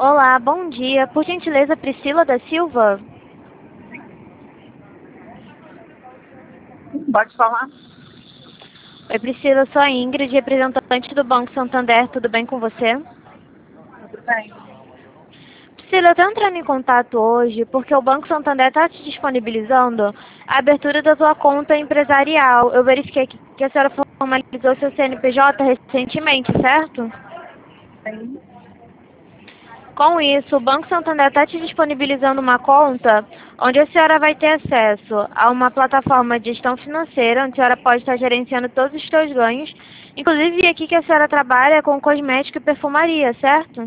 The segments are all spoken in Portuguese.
Olá, bom dia. Por gentileza, Priscila da Silva? Pode falar? Oi, Priscila, eu sou a Ingrid, representante do Banco Santander. Tudo bem com você? Tudo bem. Priscila, eu estou entrando em contato hoje porque o Banco Santander está te disponibilizando a abertura da sua conta empresarial. Eu verifiquei que a senhora formalizou seu CNPJ recentemente, certo? Sim. Com isso, o Banco Santander está te disponibilizando uma conta onde a senhora vai ter acesso a uma plataforma de gestão financeira, onde a senhora pode estar gerenciando todos os seus ganhos. Inclusive, vi aqui que a senhora trabalha com cosmético e perfumaria, certo?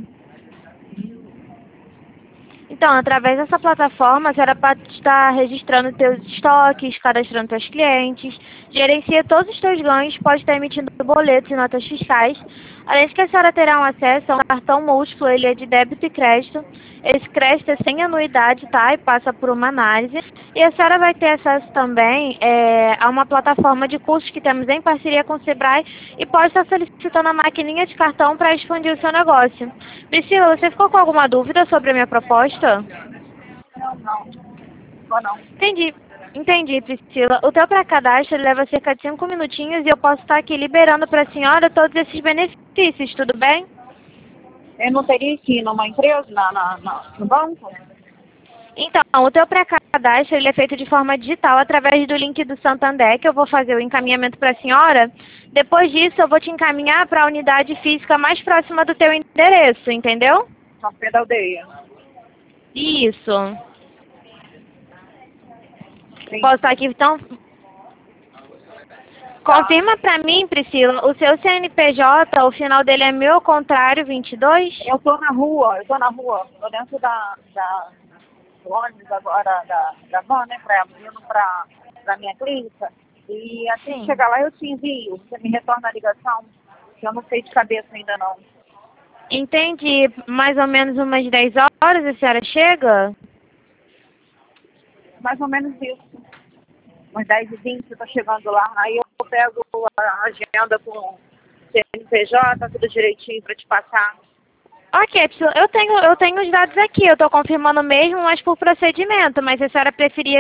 Então, através dessa plataforma, a senhora pode estar registrando seus estoques, cadastrando seus clientes, gerencia todos os seus ganhos, pode estar emitindo boletos e notas fiscais. Além de que a senhora terá um acesso a um cartão múltiplo, ele é de débito e crédito. Esse crédito é sem anuidade, tá? E passa por uma análise. E a senhora vai ter acesso também a uma plataforma de cursos que temos em parceria com o Sebrae e pode estar solicitando a maquininha de cartão para expandir o seu negócio. Priscila, você ficou com alguma dúvida sobre a minha proposta? Não. Ou não. Entendi, Priscila. O teu pré-cadastro ele leva cerca de 5 minutinhos e eu posso estar aqui liberando para a senhora todos esses benefícios, tudo bem? Eu não teria que ir numa empresa, no banco? Então, o teu pré-cadastro ele é feito de forma digital através do link do Santander, que eu vou fazer o encaminhamento para a senhora. Depois disso, eu vou te encaminhar para a unidade física mais próxima do teu endereço, entendeu? São Pedro da Aldeia. Isso. Sim. Posso estar aqui, então? Confirma para mim, Priscila, o seu CNPJ, o final dele é meu ao contrário, 22? Eu tô na rua. Tô dentro do ônibus agora, da van, né? Indo pra minha clínica. E assim que Sim. chegar lá eu te envio. Você me retorna a ligação, que eu não sei de cabeça ainda não. Entendi. Mais ou menos umas 10 horas a senhora chega? Mais ou menos isso. Umas 10h20 eu tô chegando lá. Aí eu pego a agenda com CNPJ, tudo direitinho pra te passar. Ok, Priscila, eu tenho os dados aqui, eu estou confirmando mesmo, mas por procedimento, mas se a senhora preferir